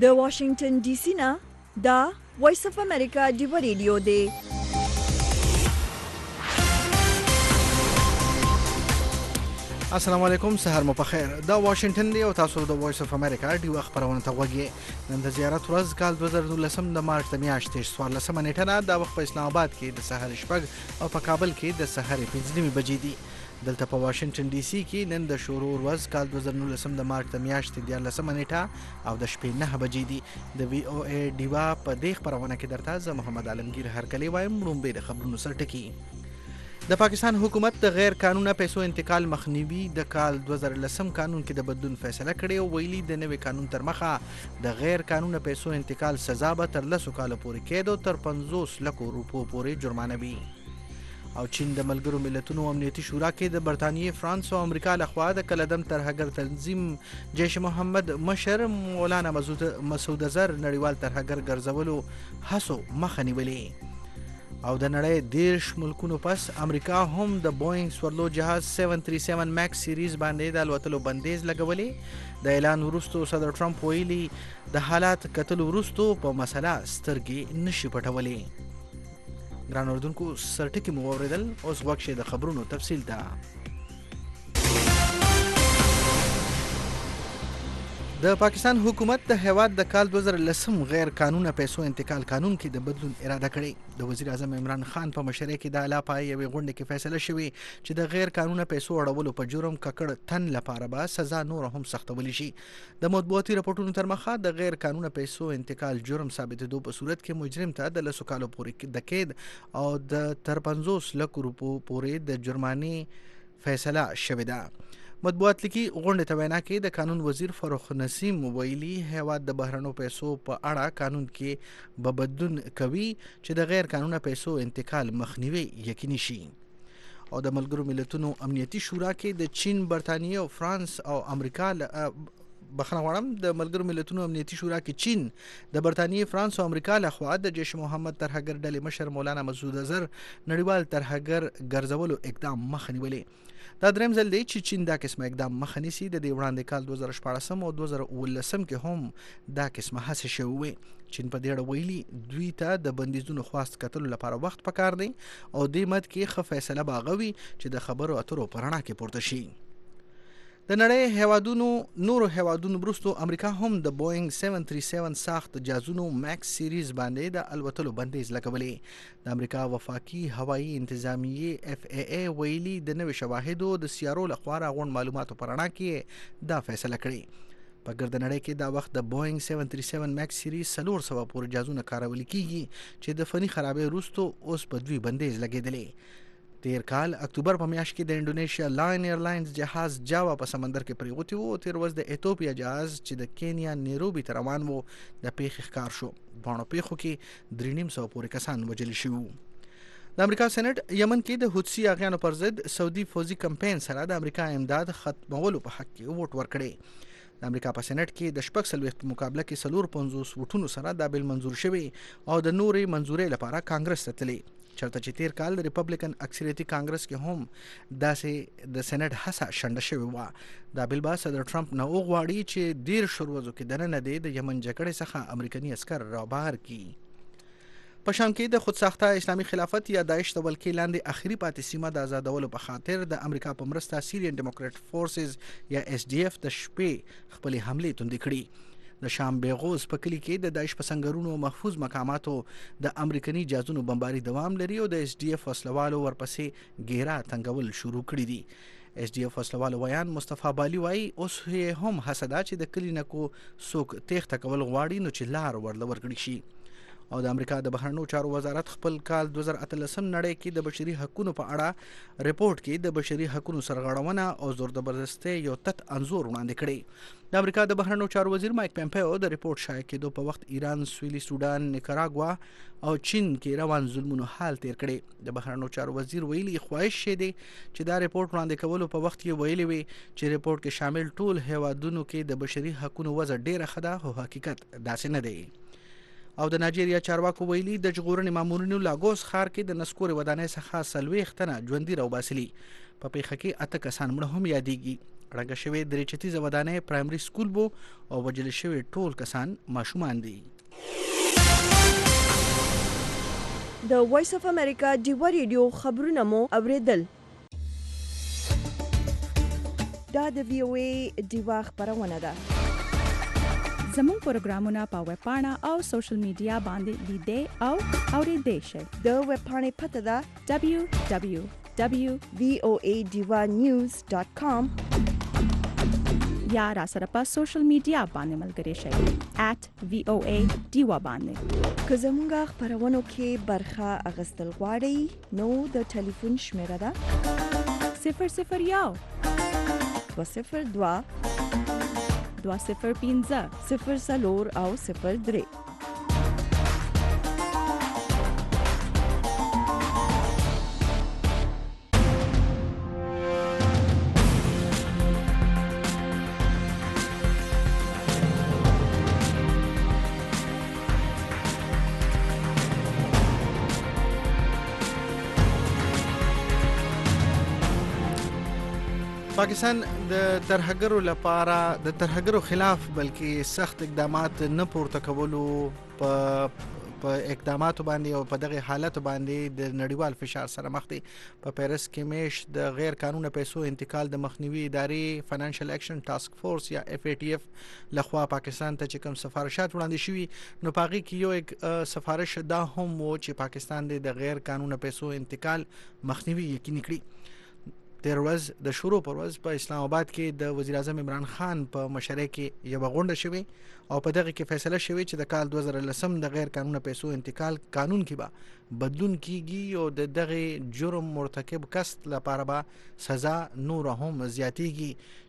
د واشنگټن ډي سي نه دا وایس اف امریکا ډیو ریډیو دی. السلام علیکم، سهار مو پخیر. دا واشنگټن دی او تاسو د وایس اف امریکا ډیو خبرونه ته غوږی. نن د زیارت ورځ کال 2019 د مارچ د میاشتې 14 نیټه نه د وخت په اسلام آباد کې د سحر شپږ او په کابل کې د سحر 15 بجې دي. دلته په واشنگټن ډي سي کې نن د شروع ورځ کال 2019 د مارچ د میاشتې 14 نیټه او د شپې 9 بجې دي. د وی او ای ډیوا په دې خبرونه کې درته زه محمد عالمگیر هرکلی وایم. لومبه د خبرونو سرټکی. د پاکستان حکومت د غیر قانوني پیسو انتقال مخنیوي د کال 2010 قانون کې د بدلون فیصله کړې او ویلي د نوې قانون تر مخه د غیر قانوني پیسو انتقال سزا به تر 10 کال پورې کېد او تر 50 لک روپو پورې جرمانه وي. او چین د ملګرو ملتونو امنیتي شورا کې د برتانیې، فرانس او امریکا لخوا د کلدم ترهګر تنظیم جیش محمد مشر مولانا مسعود اظهر نړیوال ترهګر ګرځولو هڅو مخه نیولې. او د نړۍ 10 ملکونو پس امریکا هم د بوینګ سورلو جهاز 737 ماکس سیریز باندې د الوتلو بندیز لګولې. د اعلان وروسته صدر ټرمپ ویلي د حالات کتلو وروسته په مسله سترګې نشي پټولې. ګران اردوونکو، سرټکی مو واورېدل، اوس وخت د خبرونو تفصیل ته. د پاکستان حکومت د هیواد د کال 2010 غیر قانوني پیسو انتقال قانون کې د بدلون اراده کړې. د وزیر اعظم عمران خان په مشرۍ کې د اعلی پای یوې غونډې کې فیصله شوې چې د غیر قانوني پیسو اړولو په جرم ککړ تن لپاره به سزا نور هم سختولی شي. د مطبوعاتي راپورټونو تر مخه د غیر قانوني پیسو انتقال جرم ثابتېدو په صورت کې مجرم ته د 10 کالو پورې د قید او د تر 50 لک روپو پورې د جرمانې فیصله شوې ده. مطبوعات لیکي غونډې ته وینا کې د قانون وزیر فاروق نسیم ویلي هیواد د بهرنیو پیسو په اړه قانون کې به بدلون کوي چې د غیر قانوني پیسو انتقال مخنیوي یقیني شي. او د ملګرو ملتونو امنیتي شورا کې د چین، برتانیې او فرانس او امریکا بخښنه غواړم، د ملګرو ملتونو امنیتي شورا کې چین، د برتانیې، فرانس او امریکا لخوا د جیش محمد ترهګر ډلې مشر مولانا مسعود اظهر نړیوال ترهګر ګرځولو اقدام مخه نیولې. دا دریم ځل دی چې چین دا قسمه اقدام مخه نیسي. د دې وړاندې کال 2014 او 2019 کې هم دا قسمه هڅې شوې وې. چین په دې اړه ویلي دوی ته د بندیزونو خواست کتلو لپاره وخت پکار دی او دې مد کې ښه فیصله به هغه وي چې د خبرو اترو په رڼا کې پورته شي. د نړۍ نورو هیوادونو وروسته امریکا هم د بوینګ 737 ساخت جهازونو ماکس سیریز باندې د الوتلو بندیز لګولې. د امریکا وفاقي هوایي انتظامیه FAA ویلي د نوې شواهدو د سیارو لخوا راغونډ معلوماتو په رڼا کې دا فیصله کړې. په ګرد نړۍ کې دا وخت د بوینګ 737 ماکس سیریز 400 پورې جهازونه کارول کیږي چې د فني خرابې وروسته اوس په دوی بندیز لګېدلې. تیر کال اکتوبر په میاشت کې د انډونیشیا لاین ایرلاینز جهاز جاوا په سمندر کې پریوتی وو. تیر ورځ د ایتوپیا جهاز چې د کینیا نیروبي ته روان وو د پیښې ښکار شو. باڼو پیښو کې 350 پورې کسان وژل شوي. د امریکا سېنات یمن کې د حوثي اغیانو پر ضد سعودي فوزي کمپاین سره د امریکا امداد ختمولو په حق کې ووټ ورکړی. د امریکا په سېنات کې د 40 په مقابله کې 450 ووټونو سره دا بیل منظور شوی او د نورې منظورې لپاره کانګرس ته تللی. چرته چې تیر کال د ریپبلیکن اکثریتي کانګرس کې هم داسې د سېنات هڅه شنډه شوې وه. دا بیل به صدر ټرمپ نه وغواړي چې 10 ورځو کې دننه د یمن جګړې څخه امریکایي عسکر رابهر کړي. په شام کې د خودساخته اسلامي خلافت یا داعش د ولکې لاندې اخري پاتې سیمه د آزادولو په خاطر د امریکا په مرسته سیریان ډیموکراټ فورسز یا SDF د شپې خپلې حملې توندې کړي. د شام بیغوز په کلی کې د داعش په سنگرونو او محفوظ مقاماتو د امریکایي جهازونو بمباري دوام لري او د SDF وسلوالو ورپسې ګیرا تنګول شروع کړي دي. SDF وسلوالو ویان مصطفی بالی وایي اوس هم هڅه ده چې د کلي نه کو څوک تېښته کول غواړي نو چې لار ورله ورکړي شي. او د امریکا د بهرنیو چارو وزارت خپل کال 2018 نړۍ کې د بشري حقوقو په اړه ریپورت کې د بشري حقوقو سرغړونه او زور زبردستۍ یو تت انزور وړاندې کړی. د امریکا د بهرنیو چارو وزیر مایک پمپیو د ریپورت شایع کېدو په وخت ایران، سویلي سودان، نیکاراګوا او چین کې روان ظلمونو حال تیر کړی. د بهرنیو چارو وزیر ویلي خواهش شه دي چې دا ریپورت وړاندې کولو په وخت کې ویلي وي چې ریپورت کې شامل ټول هیوادونو کې د بشري حقوقو وضع ډیره ښه ده، خو حقیقت داسې نه دی. او د نایجیریا چارواکو ویلي د ژغورنې مامورینو لاګوس ښار کې د نسکورې ودانۍ څخه 40 تنه ژوندي راوباسلي. په پیښه کې 8 کسان مړه هم یادېږي. ړنګه شوې درې چتیزه ودانۍ پرایمري سکول بو او وجل شوي ټول کسان ماشومان دي. د وایس اف امریکا ډیوا ریډیو خبرونه مو اوریدل. دا د وی او ای ډیوا خبرونه ده. زموږ پروګرامونه په ویب پاڼه او سوشل میډیا باندې لیدئ او اوریدئ شئ. د ویب پاڼې پته ده www.voadivanews.com یا را سره په سوشل میډیا باندې ملګري شئ @VOA ډیوا باندې. که زموږ خبرونو کې برخه اخیستل غواړئ نو د ټلیفون شمیره ده 001 202 205 04 او 03. پاکستان د ترهګرو لپاره د ترهګرو خلاف بلکې سخت اقدامات نه پورته کولو په اقداماتو باندې او په دغه حالت باندې د نړیوال فشار سره مخ دي. په پیرس کې میش د غیر قانوني پیسو انتقال د مخنیوي ادارې فاینانشل اکشن ټاسک فورس یا FATF لخوا پاکستان ته چې کوم سفارشات وړاندې شوي نو پاغي کې یو سفارش دا هم و چې پاکستان د غیر قانوني پیسو انتقال مخنیوي یقیني کړي. تیر ورځ د شروع پر ورځ په اسلام آباد کې د وزیر اعظم عمران خان په مشرۍ کې یو غونډه شوې او په دغه کې فیصله شوې چې د کال 2010 د غیر قانوني پیسو انتقال قانون کې به بدلون کیږي او د دغه جرم مرتکب کس لپاره به سزا نور هم زیاتېږي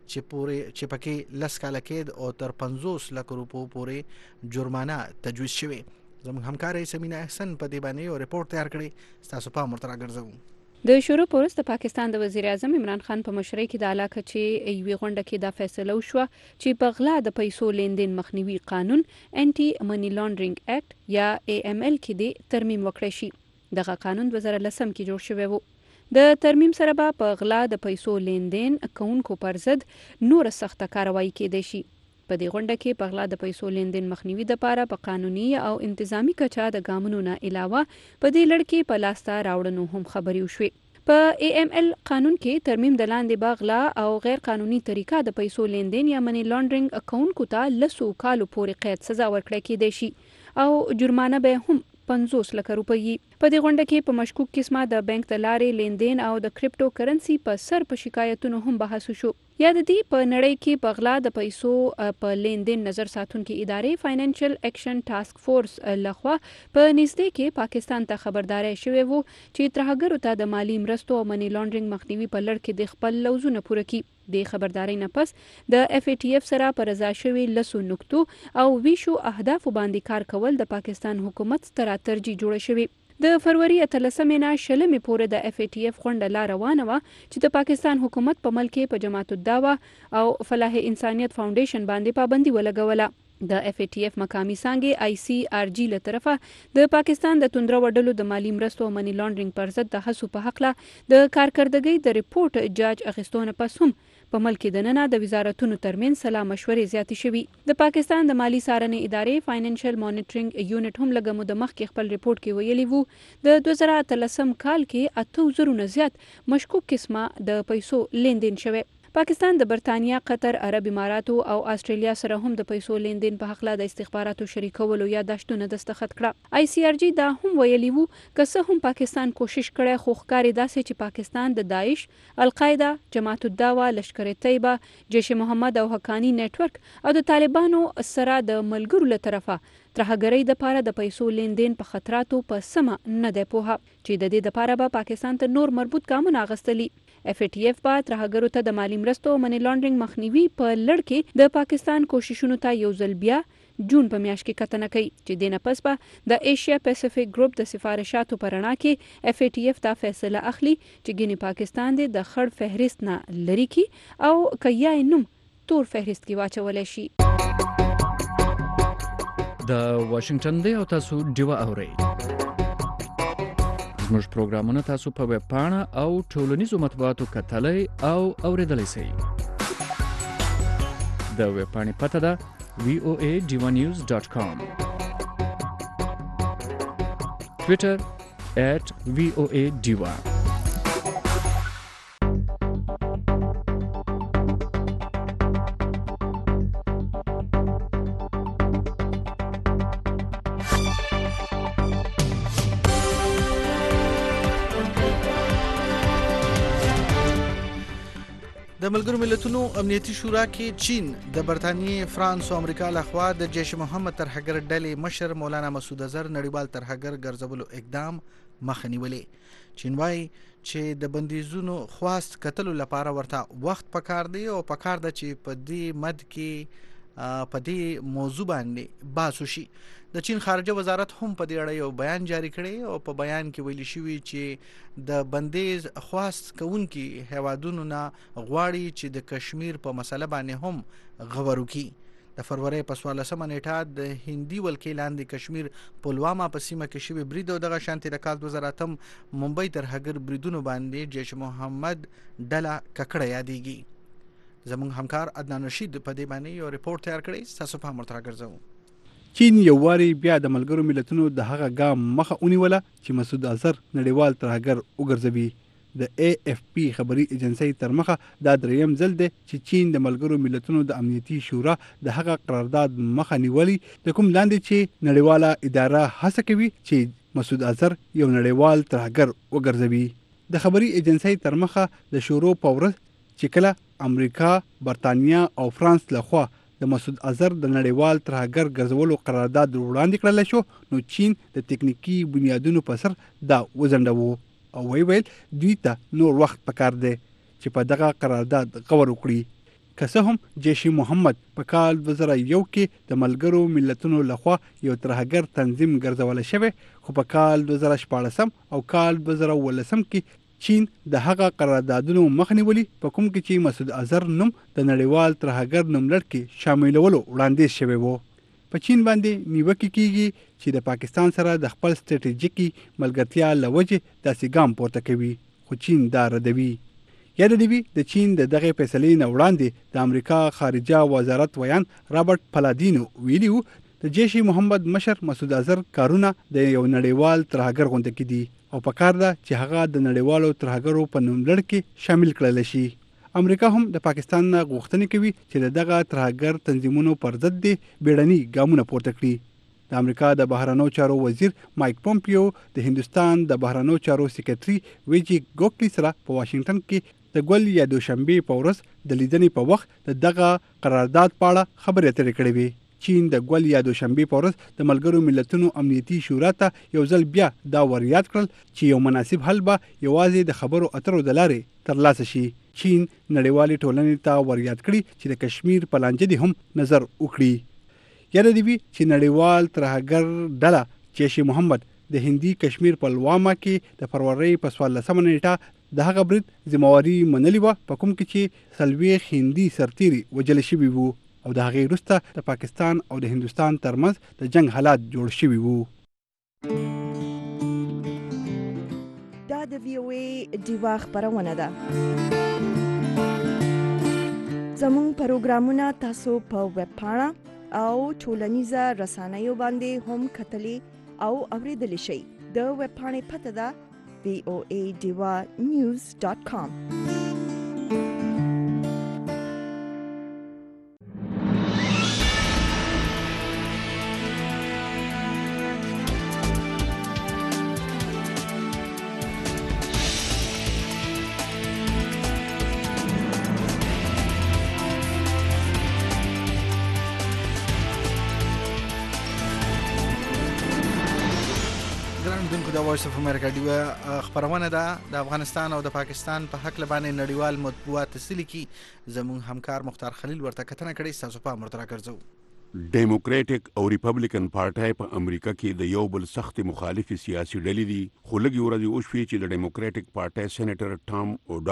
چې پکې 10 کاله قید او تر 50 لک روپو پورې جرمانه تجویز شوې. زموږ همکارې سمینا احسن په دې باندې یو ریپورت تیار کړی، ستاسو پام ورته راګرځوو. د شروع پورس د پاکستان د وزیر اعظم عمران خان په مشرۍ کې د علاقه چې یوې غونډه کې دا فیصله وشوه چې په غلا د پیسو لیندین مخنیوي قانون انټي منی لانډرینګ اکټ یا AML کې د ترمیم وکړی شي. دغه قانون 2010 کې جوړ شوی و. د ترمیم سره به په غلا د پیسو لیندین کوونکو پر ضد نور سخته کاروایی کېدای شي. په دې غونډه کې په غلا د پیسو لیندین مخنیوي لپاره په قانوني او انتظامی کچا د ګامونو نه علاوه په دې لړ کې په لاسته راوړنو هم خبرې وشوې. په AML قانون کې ترمیم د لاندې باغلا او غیر قانوني طریقه د پیسو لیندین یا منی لانډرینګ اکاونټ ته 10 کالو پورې قید سزا ورکړل کېدای شي او جرمانه به هم 50 لک روپۍ. په دې غونډه کې په مشکوک قسمه د بانک د لارې لیندین او د کریپټو کرنسي په سر په شکایتونو هم بحث وشو. یا د دې په نړۍ کې په غلا د پیسو په لیندین نظر ساتونکو ادارې فاینانشل اکشن ټاسک فورس لخوا په نږدې کې پاکستان ته خبرداري شوې وو چې ترهګرو ته د مالی مرستو او منی لانډرینګ مخنیوي په لړ کې د خپل لوزونه پوره کړي. د خبرداري نه پس د FATF سره پر رضا شوی لسو نقطو او ویشو اهداف باندې کار کول د پاکستان حکومت ستره ترجیح جوړه شوی. د فروری 13 نه شلمې پورې د FATF غونډه لا روانه و چې د پاکستان حکومت په ملک په جماعت الدعوه او فلاح انسانیت فاونډیشن باندې پابندي ولګوله. د FATF مقامی څانګې ICRG له طرفه د پاکستان د توندرو وډلو د مالی مرستو او منی لانډرینګ پر ضد د هڅو په حق له د کارکردګۍ د ریپورت جاج اخیستونه پس هم په ملک دننه د وزارتونو ترمن سلا مشورې زیاتې شوي. د پاکستان د مالی څارنې ادارې فاینانشل مانیټرینګ یونټ هم لږ موده مخکې خپل ریپورت کې ویلي وو د 2013 کال کې 8000 نه زیات مشکوک قسمه د پیسو لیندین شوی. پاکستان د برتانیا، قطر، عرب اماراتو او استرالیا سره هم د پیسو لیندین په حق له د استخباراتو شریکولو یادښتونه دستخط کړه. ICRG دا هم ویلي وو که څه هم پاکستان کوشش کړي خو ښکاري داسې چې پاکستان د داعش، القاعده، جماعت الدعوه، لشکر طیبه، جیش محمد او حقانی نیټورک او د طالبانو سره د ملګرو له طرفه ترهګرۍ د پاره د پیسو لیندین په خطراتو په سمه نه دی پوهه چې د دې د پاره به پاکستان ته نور مربوط ګامونه اخیستلي. FATF به ترهګرو ته د مالی مرستو او منی لانډرینګ مخنیوي په لړ کې د پاکستان کوششونو ته یو ځل بیا جون په میاشت کې کتنه کوي چې د نپس به د ایشیا پیسفیک ګروپ د سفارشاتو پر رڼا کې FATF ته فیصله اخلي چې ګینه پاکستان د خړ فهرست نه لری کی او کیا نوم تور فهرست کې واچول شي. د واشنگټن دی او تاسو ډیوا اورئ. زموږ پروګرامونه تاسو په ویب پاڼه او ټولنیزو مطبوعاتو کتلای او اوریدلای شئ. د ویب پاڼې پته ده voadivanews.com. Twitter @voadiva. د ملګرو ملتونو امنیتي شورا کې چین د برتانیې، فرانس او امریکا لخوا د جیش محمد ترهګر ډلې مشر مولانا مسعود اظهر نړیوال ترهګر ګرځولو اقدام مخه نیولې. چین وایي چې د بندیزونو خواست کتلو لپاره ورته وخت پکار دی او پکار ده چې په دې مد کې په دې موضوع باندې بحث وشي. د چین خارجه وزارت هم په دې اړه یو بیان جاری کړی او په بیان کې ویل شوی چې د بندیز خواست کوونکي هیوادونو نه غواړي چې د کشمیر په مسله باندې هم غور وکړي. د فروری په 14 نیټه د هندي ولکې لاندې کشمیر پلواما په سیمه کې شوی برید او دغه شانتي د کال 2008 ممبئی ترهګر بریدونو باندې جیش محمد ډله ککړه یادېږي. زموږ همکار عدنان رشید په دې باندې یو ریپورت تیار کړی، تاسو په مرترا ګرځو. چین یو واری بیا د ملګرو ملتونو د هغه ګام مخه ونیوله چې مسعود اظهر نړیوال ترهګر وګرځوي. د AFP خبري ایجنسی تر مخه دا دریم ځل دی چې چین د ملګرو ملتونو د امنیتي شورا د هغه قرارداد مخه نیولي د کوم لاندې چې نړیواله اداره هڅه کوي چې مسعود اظهر یو نړیوال ترهګر وګرځوي. د خبري ایجنسی تر مخه د شورو په ورځ چې کله امریکا، برتانیا او فرانس لخوا د مسعود اظهر د نړیوال ترهګر ګرځولو قرارداد وړاندې کړل شو، نو چین د تکنیکی بنیادونو په سر دا وزندوه او ویل دوی ته نور وخت پکار دی چې په دغه قرارداد غور وکړي. که څه هم جیش محمد په کال 2001 کې د ملګرو ملتونو لخوا یو ترهګر تنظیم ګرځول شوی، خو په کال 2014 او کال 2019 کې چین د هغه قراردادونو مخ نیولي، په کوم کې چې مسعود اظهر نوم د نړیوال ترهګر نوملړ کې شاملولو وړاندیز شوی وو. په چین باندې نیوکه کیږي چې د پاکستان سره د خپل ستراتیژیکي ملګرتیا لوجه داسې ګام پورته کوي، خو چین دا ردوي. یاد دی د چین د دغه فیصلې نه وړاندې د امریکا خارجه وزارت ویان رابرټ پلادینو ویلیو د جیش محمد مشر مسعود اظهر کارونه د یو نړیوال ترهګر غونډه کې دي او پکار ده چې هغه د نړیوالو ترهګرو په نوملړ کې شامل کړل شي. امریکا هم د پاکستان نه غوښتنه کوي چې دغه ترهګر تنظیمونو پر ضد دي بیړني ګامونه پورته کړي. د امریکا د بهرنیو چارو وزیر مایک پومپیو د هندستان د بهرنیو چارو سکرټري ویجی ګوکلی سره په واشنگټن کې د ګول یا دوشنبه په ورځ د لیدنې په وخت دغه قرارداد په اړه خبرې اترې کړې وې. چین د ګول یا دوشنبه په ورځ د ملګرو ملتونو امنیتي شورا ته یو ځل بیا دا وریاد کړل چې یو مناسب حل به یوازې د خبرو اترو د لارې ترلاسه شي. چین نړیوالې ټولنې ته وریاد کړي چې د کشمیر په لانجه دي هم نظر وکړي. یاد دی چې نړیوال ترهګر ډله جیش محمد د هندي کشمیر په پلواما کې د فروری په 14 نیټه د هغه برید ذمہواری منلې و، په کوم کې چې سلويخ هندي سرتیري وجل شوي وو او د هغې وروسته د پاکستان او د هندوستان ترمنځ د جنگ حالات جوړ شوي وو. دا د VOA ډیوا خبرونه ده. زموږ پروګرامونه تاسو په ویب پاڼه او ټولنیزه رسنیو باندې هم کتلی او اوریدلی شئ. د ویب پاڼې پته ده voadivanews.com. د وایس اف امریکا ډیوا خبرونه ده د افغانستان او د پاکستان په حق لبانې نړیوال مطبوعات تسلی کی زموږ همکار مختار خلیل ورته کتنه کړې، تاسو په مرترا ګرځو. ډیموکراټک او ریپبلیکن پارټای په امریکا کې د یو بل سخت مخالف سیاسي ډلې دي، خو لږ ورځې وشوې چې د ډیموکراټک پارټای سېنیټر ټام اوډال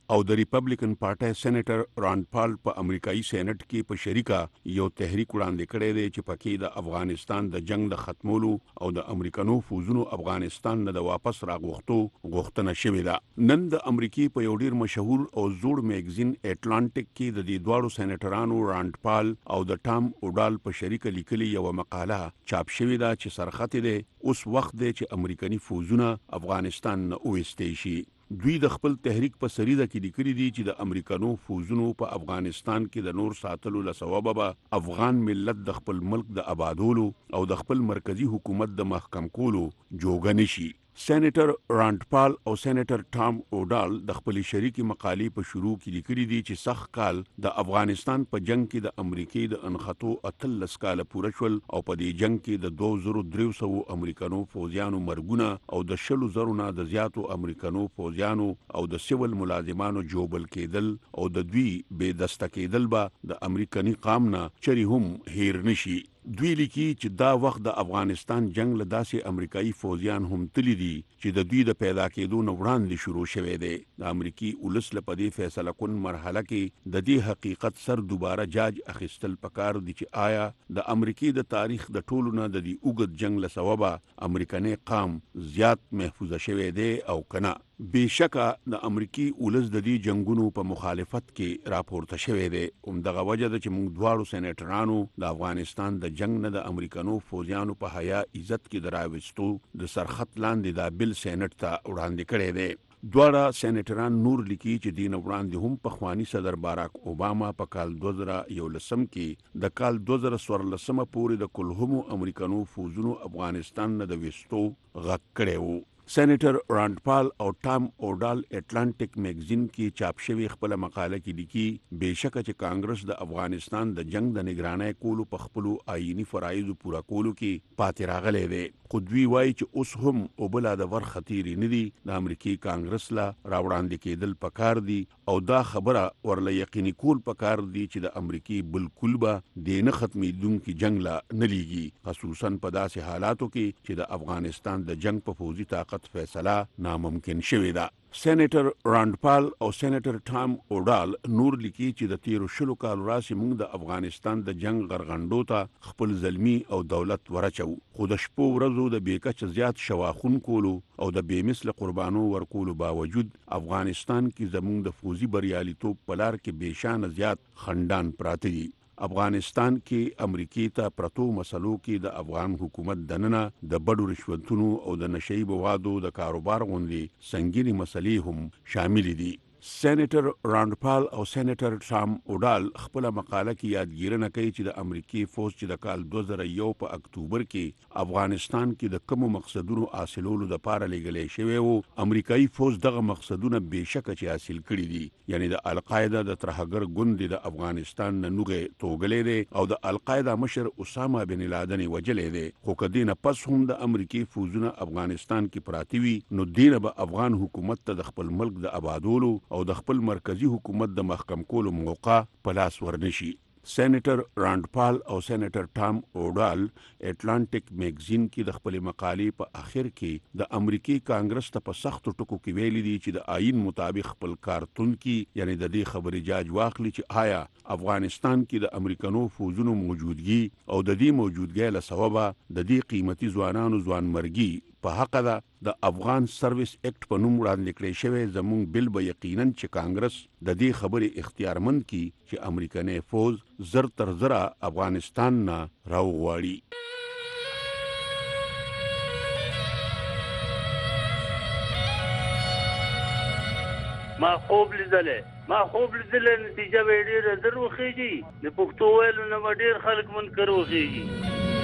او د ریپبلیکن پارټي سېنیټر ران پال په امریکایي سېنات کې په شریکه یو تحریک وړاندې کړی دی چې پکې د افغانستان د جنگ د ختمولو او د امریکانو فوزونو افغانستان نه د واپس راغوښتو غوښتنه شوې ده. نن د امریکای په یو ډیر مشهور او زوړ میگزین اټلانټیک کې د دې دواړو سېنیټرانو ران پال او د ټام اوډال په شریکه لیکلي یو مقاله چاپ شوې ده چې سرخط دی اوس وخت دی چې امریکایي فوزونه افغانستان نه وېستې شي. دوی د خپل تحریک په سریده کې لیکلي دي چې د امریکانو فوزونو په افغانستان کې د نور ساتلو لسبب به افغان ملت د خپل ملک د آبادولو او د خپل مرکزی حکومت د محکم کولو جوګه نشي. سېنیټر ران پال او سېنیټر ټام اوډال د خپل شریکي مقالې په شروع کې لیکلي دي چې سخت کال د افغانستان په جنگ کې د امریکای د انخطو 13 کال پوره شول او په دې جنگ کې د 2300 امریکانو فوجیانو مرګونه او د 100,000 نه د زیاتو امریکانو فوجیانو او د سیول ملازمانو جوبل کېدل او د دوی بې دسته کېدل به د امریکایي قام نه چری هم هیر نشي. دوی لیکي چې دا وخت د افغانستان جنگ له داسې امریکایي فوجیان هم تللی دي چې د دوی د پیدا کېدو نه وړاندې شروع شوی دی. د امریکای ولس له پدې فیصله کون مرحله کې د دې حقیقت سر دوباره جاج اخیستل پکار دي چې آیا د امریکای د تاریخ د ټولو نه د دې اوږد جنگ له سببه امریکایي قام زیات محفوظ شوی دی او کنه. بشکه د امریکای ولس د دې جنگونو په مخالفت کې راپورته شوی دی. دغه وجه ده چې موږ دواړو سېنیټرانو د افغانستان د جنگ نه د امریکانو فوجیانو په حیا عزت کې دراوستو د سرخط لاندې د بل سېنات ته وړاندې کړی دی. دواړه سېنیټران نور لیکي چې دین وړاندې هم په خواني صدر باراک اوباما په کال 2011 کې د کال 2014 پورې د کلهمو امریکانو فوجونو افغانستان نه د وستو غږ کړی وو. سېنیټر ران پال او ټام اوډال اټلانټیک میگزین کې چاپ شوی خپل مقاله کې لیکي بهشکه چې کانګرس د افغانستان د جنگ د نگرانۍ کولو په خپل آئینی فرایض پورا کولو کې پاتې راغلی دی. خو دوی وایي چې اوس هم اوبلا د ور خطیری نه دي د امریکای کانګرس لا راوړاندې کېدل پکار دي او دا خبره ورله یقیني کول پکار دي چې د امریکای بالکل به د نه ختمېدونکي جنگ لا نه لیږي، خصوصا په داسې حالاتو کې چې د افغانستان د جنگ په فوجي طاقت فیصله ناممکن شوې ده. سېنیټر ران پال او سېنیټر ټام اوډال نور لیکي چې د 13 کال راسي موږ د افغانستان د جنگ غرغندو ته خپل ظلمي او دولت ورچو، خو د شپو ورځو د بیکچ زیات شواخون کولو او د بیمثل قربانو ورکولو باوجود افغانستان کې زموږ د فوزي بریالیتوب په لار کې بېشانه زیات خندان پراته دي. افغانستان کې امریکای ته پرتو مسلو کې د افغان حکومت دننه د بډو رشوتونو او د نشئی بوادو د کاروبار غونډې سنگینی مسلې هم شامل دي. سېنیټر ران پال او سېنیټر ټام اوډال خپل مقاله کې یادګیرنه کوي چې د امریکای فوج چې د کال 2001 په اکتوبر کې افغانستان کې د کوم مقصدونو حاصلولو د پاره لګلې شوی وو، امریکایي فوج دغه مقصدونه بهشکه چې حاصل کړي دي. یعنی د القاعده د ترهګر ګوند د افغانستان نه نوغه توغلې دي او د القاعده مشر اسامه بن لادن وجلې دي. خو کدینه پس هم د امریکای فوجونه افغانستان کې پراتی وي نو دینه به افغان حکومت ته د خپل ملک د آبادولو او د خپل مرکزی حکومت د محکم کولو موقع په لاس ورنشي. سېنیټر ران پال او سېنیټر ټام اوډال اټلانټیک میگزین کې د خپل مقالې په اخر کې د امریکای کانګرس ته په سختو ټکو کې ویلي دي چې د آئین مطابق خپل کارتون کې یعنی د دې خبرې جاج واخلي چې آیا افغانستان کې د امریکانو فوجونو موجودګي او د دې موجودګۍ له سببه د دې قیمتي ځوانانو ځوانمرګي په حق ده د افغان سرویس اکټ په نوم وړاندې کړی شوی زموږ بل به یقینا چې کانګرس د دې خبرې اختیارمند کی چې امریکایي فوج زر تر زره افغانستان نه راوغواړي. ما خوب لیدلې نتیجه به ډېره زر وخیږي. د پښتو ویلو نه به ډېر خلک منکر وخیږي.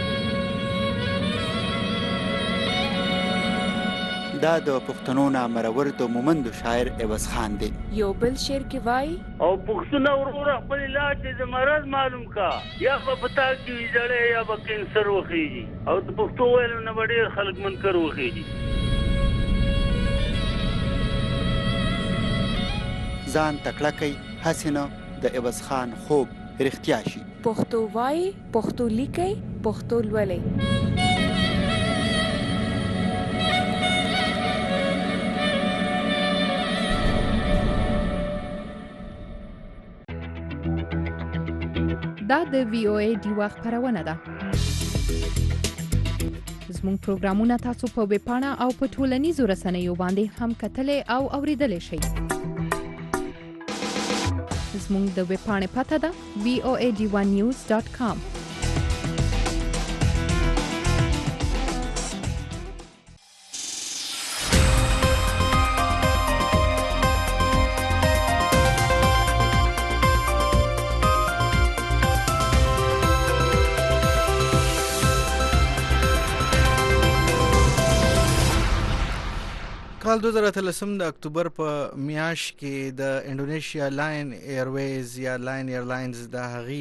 دا د پښتنو نامرور د مومند شاعر عوض خان دی. یو بل شعر کې وای او پښتون ورور خپل علاج د مرض معلوم کا یا په پتا کې ویځړې یا په کینسر وخیږي او د پښتو ویلو نه ډېر خلک منکر وخیږي. ځان تکړه کوي حسینه د عوض خان خوب رښتیا شي. پښتو وای، پښتو لیکي، پښتو لولي. دا د VOA ډیوا خبرونه ده. زموږ پروګرامونه تاسو په ویب پاڼه او په ټولنیزو رسنیو باندې هم کتلای او اوریدلای شئ. زموږ د ویب پاڼې پته ده voadivanews.com. کال 2013 د اکتوبر په میاشت کې د انډونیشیا لاین ایرویز یا لاین ایرلاینز د هغي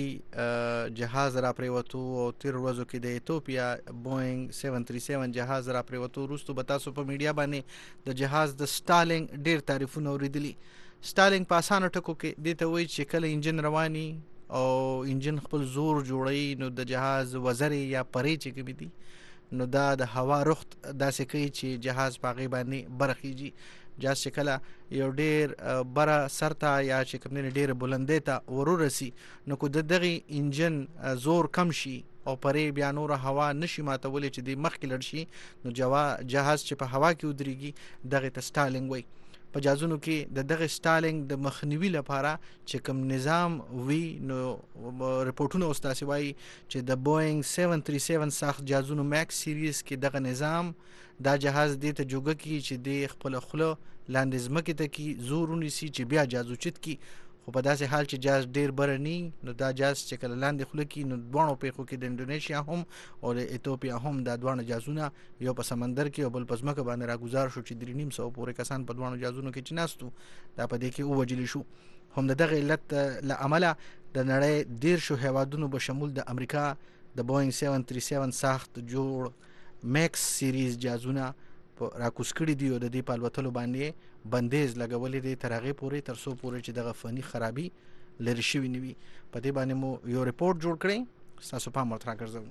جهاز را پریوتو او تیر ورځو کې د ایتوپیا بوئنګ 737 جهاز را پریوتو وروسته به تاسو په میډیا باندې د جهاز د سټالینګ ډیر تعریفونه اوریدلی. سټالینګ په اسانه ټکو کې د ته وایي چې کله انجن رواني او انجن خپل زور جوړي نو د جهاز وزري یا پرې چې کوي دي نو دا د هوا رخت داسې کوي چې جهاز باغې باندې برخیږي. جهاز چې کله یو ډیر بره سرته یا چې کوم ډیر بلندې ته ورورسي نو کو دغه انجن زور کم شي او پرې بیا نور هوا نشي ماتولې چې د مخکې لړ شي نو جهاز چې په هوا کې ودرېږي دغه ته سټالینګ وایي. په جهازونو کې د دغه سټالینګ د مخنیوي لپاره چې کوم نظام وی نو رپورټونه استاسي وایي چې د بوئنګ 737 ساخت جهازونو ماکس سیریز کې دغه نظام دا جهاز دې ته جوګه کی چې د خپل خله لاندې ځمکې ته کی زور ونیسي چې بیا جهاز اوچت کی. خو په داسې حال چې جهاز ډیر برني نو دا جهاز چې کله لاندې خله کی نو دوه پیښو کې د انډونیشیا هم او د ایتوپیا هم دا دوه جهازونه یو په سمندر کې او بل په ځمکه باندې راګزار شو چې 300 پورې کسان په دوه جهازونو کې چناستو دا په دې کې ووجل شو. هم دغه علت لعمل د نړۍ ډیر شو هوادونو به شمول د امریکا د بوئنګ 737 ساخت جوړ ماکس سیریز جهازونه راکوس کړي دی او د دې په الوتلو باندې بندیز لګولې دي تر هغه پورې تر څو پورې چې دغه فني خرابي لري شوی نیوي. په دې باندې مو یو ریپورت جوړ کړی تاسو په امر ترا ګرځو.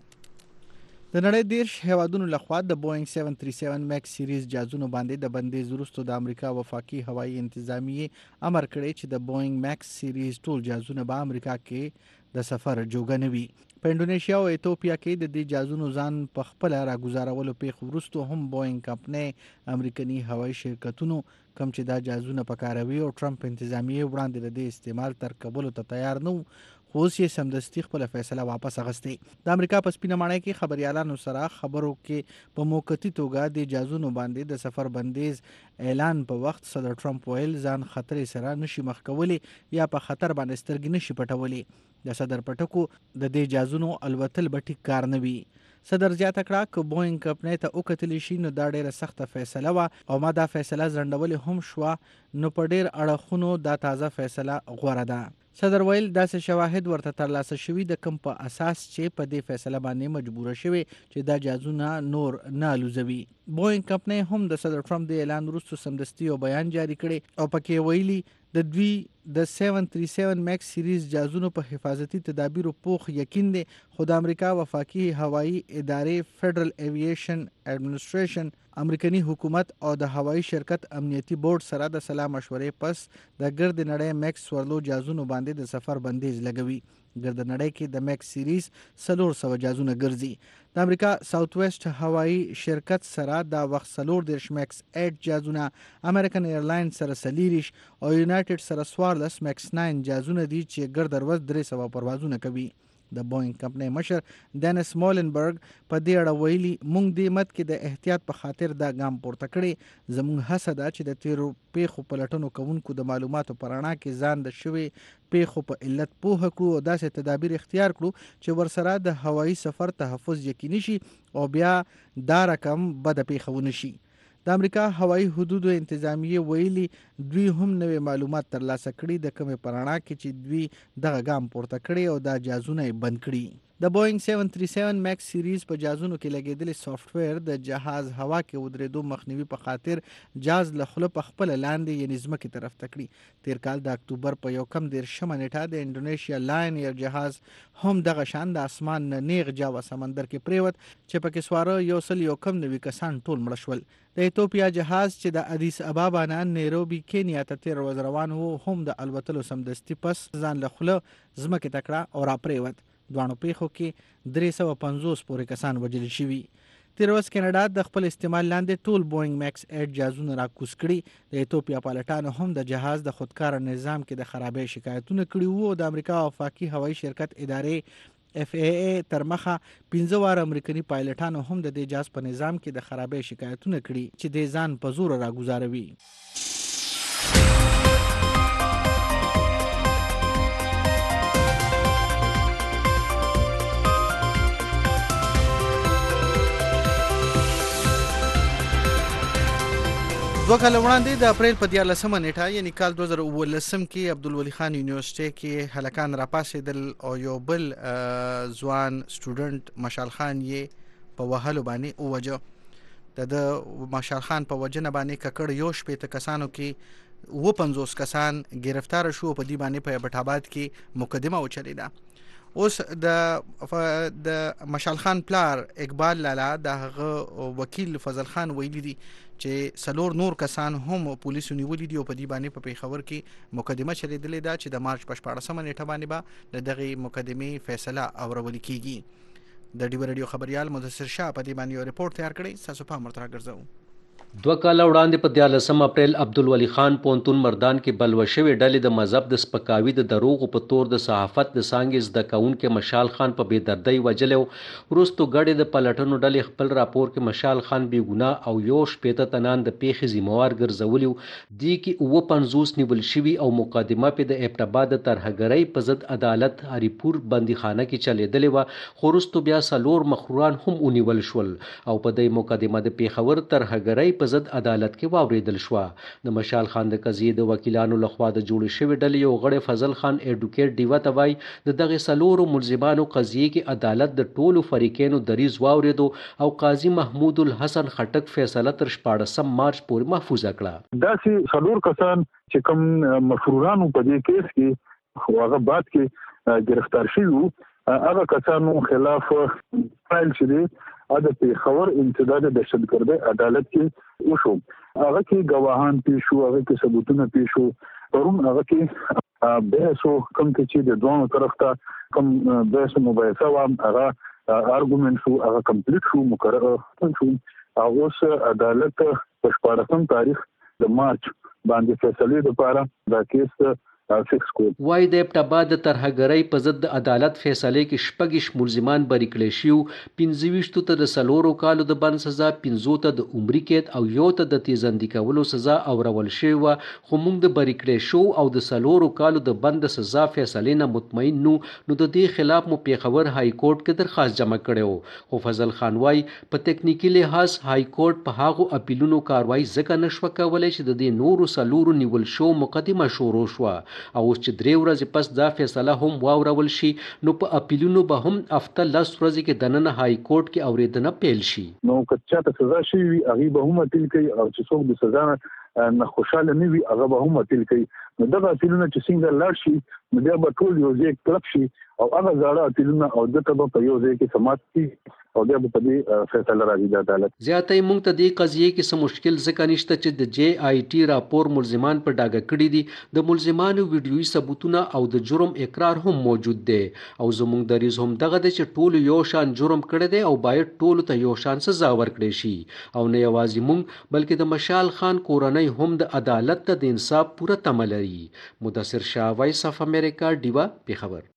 د نړۍ ډیر هوادونو لخوا د بوئنګ 737 ماکس سیریز جهازونو باندې د بندیز وروسته د امریکا وفاقي هوایي انتظامیه امر کړی چې د بوئنګ ماکس سیریز ټول جهازونه به امریکا کې د سفر جوګه نه وي. په انډونیشیا او ایتوپیا کې د دې جهازونو ځان په خپل راګزارولو پیښ وروسته هم بوئنګ کمپنۍ امریکایي هوایي شرکتونو کم چې دا جهازونه پکاروي او ټرمپ انتظامیه وړاندې د دې استعمال تر کولو ته تیار نه خو یې سمدستي خپل فیصله واپس اغستې. د امریکا په سپینه ماڼۍ کې خبريالانو سره خبرو کې په موقتی توګه د جهازونو باندې د سفر بندیز اعلان په وخت صدر ټرمپ ویل ځان خطر سره نشي مخ کولی یا په خطر باندې سترګې نشي پټولی. د صدر پټکو د دې جهازونو الوتل به ټیک کار نه وي. صدر زیاته کړه ک بوئنګ کمپنۍ ته وکتل شي نو دا ډیره سخته فیصله و او ما دا فیصله ځنډولې هم شو نو په ډیر اړخونو دا تازه فیصله غوړه ده. صدر ویل داسې شواهد ورته ترلاسه شوي د کم په اساس چې په دې فیصله باندې مجبور شوي چې دا جهازونه نور نه الوزوي. بوئنګ کمپنۍ هم د صدر ټرمپ د اعلان وروسته سمدستي او بیان جاری کړي او پکې ویلي د دوی د 737 ماکس سیریز جهازونو په حفاظتي تدابیرو پوخ یقین دی خو د امریکا وفاقي هوایي ادارې فدرل ایویشن اډمنسټریشن امریکایي حکومت او د هوایي شرکت امنیتي بورډ سره د سلا مشورې پس د ګرد نړۍ ماکس ورلو جهازونو باندې د سفر بندیز لګوي. ګرد نړۍ کې د ماکس سیریز 400 جهازونه ګرځي. د امریکا ساوث ویسټ هوایي شرکت سره د وخت 4 ماکس 8 جهازونه امریکن ایرلاین سره 30 او یونایټډ سره 14 ماکس 9 جهازونه دي چې ګرد ورځ 300 پروازونه کوي. د بوئنګ کمپنۍ مشر دینس مولنبرګ په دې اړه ویلي مونږ د مت کې د احتیاط په خاطر دا ګام پورته کړی. زموږ هڅه ده چې د تیرو پیښو پلټنو کوونکو د معلوماتو پرانا کې ځان د شوي پیښو په علت پوهه کړو او داسې تدابیر اختیار کړو چې ورسره د هوایي سفر تحفظ یقیني شي او بیا دا رقم بد پیښه ونه شي. د امریکا هوایي حدودو انتظامیه ویلي دوی هم نوې معلومات ترلاسه کړي د کومې پرانا کې چې دوی دغه ګام پورته کړي او دا جهازونه بند کړي. د د بوینګ 737 ماکس سیریز په جهازونو کې لګیدلې سافټویر د جهاز هوا کې ودرېدو مخنیوي په خاطر جهاز له خوله په خپل لاندې یعنې ځمکې طرف ته کړي. تیر کال د اکتوبر په 1 نیټه د انډونیشیا لاین ایر جهاز هم دغه شان د اسمان نه نیغ جاوا سمندر کې پریوت چې پکې سواره 190 کسان ټول مړه شول. د ایتوپیا جهاز چې د ادیس ابابا نه نیروبي کینیا ته تیر ورځ روان و هم د الوتلو سمدستي پس ځان له خوله ځمکې ته کړه او راپریوت. دوانو پیښو کې 350 پورې کسان وژل شوي. تیر ورځ کینیډا د خپل استعمال لاندې ټول بوینګ ماکس 8 جهازونه راکوز کړي. د ایتوپیا پایلټانو هم د جهاز د خودکار نظام کې د خرابۍ شکایتونه کړي وو او د امریکا وفاقي هوایي شرکت ادارې FAA تر مخه 15 وار امریکایي پایلټانو هم د دې جهاز په نظام کې د خرابۍ شکایتونه کړي چې د ځان په زور راګوزاروي. دوه کاله وړاندې د اپریل په 14 نیټه یعنی کال 2019 کې عبدالولي خان یونیورسيټي کې هلکان راپاسېدل او یو بل ځوان سټوډنټ مشال خان یې په وهلو باندې ووجه. د مشال خان په وجنه باندې ککړ 15 کسانو کې 50 کسان گرفتار شو. په دې باندې په بټ آباد کې مقدمه وچلیده. اوس د مشال خان پلار اقبال لالا د وکیل فضل خان ویلي دي چې سلور نور کسان هم پولیسو نیولي دي او په دې باندې په پیښور کې مقدمه چلیدلې ده چې د مارچ په 14 نیټه باندې به د دغه مقدمې فیصله اورول کیږي. د ډیو رادیو خبريال مدثر شاه په دې باندې یو ریپورت تیار کړی. تاسو په مرترا ګرځاو. 2 کاله وړاندې په 14 اپریل عبدالولي خان پونتون مردان کې بلوه شوې ډلې د مذهب د سپکاوي د دروغو په تور د صحافت د څانګې زده کوونکي مشال خان په بېدردۍ وجلی و. وروستو ګډې د پلټنو ډلې خپل راپور کې مشال خان بې ګناه او 15 تنان د پیښې ذمهوار ګرځولي و. دې کې 50 نیول شوي او مقدمه پې د ایبټ د ترهګرۍ په ضد عدالت هریپور بندیخانه کې چلیدلې وه. خو وروستو بیا 4 مخروران هم ونیول شول او په دې مقدمه د پیښور ترهګرۍ په ضد عدالت کې واوریدل شو. د مشال خان د قضیې د وکیلانو لخوا د جوړ شوی ډلې یو غړی فضل خان اډوکیټ ډیوه ته وایي د دغه 4 ملزمانو قضیې کې عدالت د ټولو فریقینو دریځ واوریدو او قاضي محمود الحسن خټک فیصله تر 14 مارچ پورې محفوظ کړه. داسې 4 کسان چې کوم مفرورانو په دې کیس کې خو هغه بعد کې گرفتار شوي هغه کسانو خلاف فایل شوی د پیښور انسداد دهشتګردۍ عدالت کې وشو. هغه کې گواهان پیښ شو، هغه کې ثبوتونه پیښ شو. پرون هغه کې بحث کوم چې د دوه طرف ته کوم بحث مباحثه و هغه ارګومنټ شو، هغه کمپلیټ شو، مقرر شو. اوس عدالت په 14 تاریخ د مارچ باندې فیصله لپاره دا کیس وای د ایبټ د ترهګرۍ په ضد د عدالت فیصلې کې 6 ملزمان بری کړي شو. 25 ته د 4 کالو د بند سزا، 15 ته د عمري قید او 1 ته د تیزاندي کولو سزا اورول شوی و. خو موږ د بری کړي شو او د 4 کالو د بند سزا فیصلې نه مطمئن نو د دې خلاف مو پیښور های کورټ کې درخواست جمع کړو. خو فضل خان وای په ټیکنیکي لحاظ های کورټ په هغو اپیلونو کاروایی ځکه نشو کولای چې د دې نورو 4 نیول شو مقدمه شروع شو او چې 3 ورځې پس دا فیصله هم واورول شي نو په اپیلونو به هم هفته 10 ورځې کې دننه های کورټ کې اوریدنه پیل شي. نو کچا ته سزا شي هغه به هم اپیل کوي او چې څوک د سزا نه خوشاله نه وي هغه به هم اپیل کوي. نو دا اپیلونه چې څنګه لاړ شي نو بیا به ټول یو ځای کلب شي او هغه زړه اپیلونه او دته به یو ځای کې سمات شي او بیا په دې فیصله راځي د عدالت. زیاتې موږ ته دې قضیې کې څه مشکل ځکه نشته چې د جی آی ټي راپور ملزمان په ډاګه کړي دي. د ملزمانو ویډیويي ثبوتونه او د جرم اقرار هم موجود دی او زموږ دریځ هم دغه دی چې ټول یو شان جرم کړی دی او باید ټول ته یو شان سزا ورکړي شي. او نه یوازې موږ بلکې د مشال خان کورنۍ هم د عدالت ته د انصاف پوره تمه لري. مدثر شاه، وایس اف امریکا، ډیوا، پیښور.